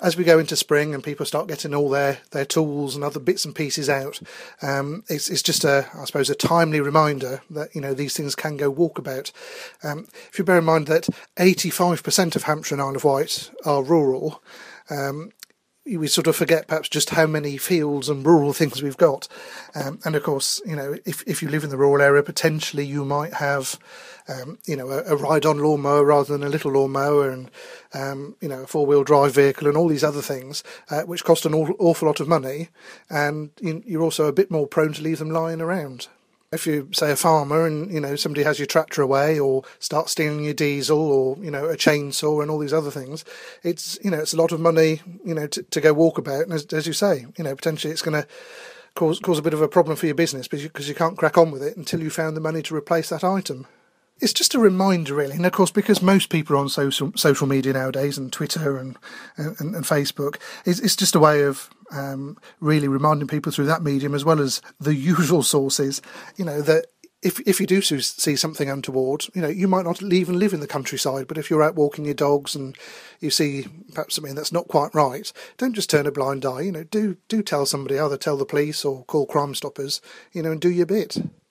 as we go into spring and people start getting all their tools and other bits and pieces out, it's just I suppose a timely reminder that these things can go walkabout. If you bear in mind that 85% of Hampshire and Isle of Wight are rural, we sort of forget perhaps just how many fields and rural things we've got. And of course, if you live in the rural area, potentially you might have, a ride-on lawnmower rather than a little lawnmower, and, a four-wheel drive vehicle and all these other things, which cost an awful lot of money. And you're also a bit more prone to leave them lying around. If you say a farmer and somebody has your tractor away or start stealing your diesel or a chainsaw and all these other things, it's a lot of money to go walkabout, and as you say, potentially it's going to cause a bit of a problem for your business because you can't crack on with it until you found the money to replace that item. It's just a reminder, really, and of course, because most people are on social media nowadays, and Twitter and Facebook, it's just a way of really reminding people through that medium, as well as the usual sources, that if you do see something untoward, you might not even live in the countryside, but if you're out walking your dogs and you see perhaps something that's not quite right, don't just turn a blind eye. Do tell somebody, either tell the police or call Crime Stoppers, and do your bit.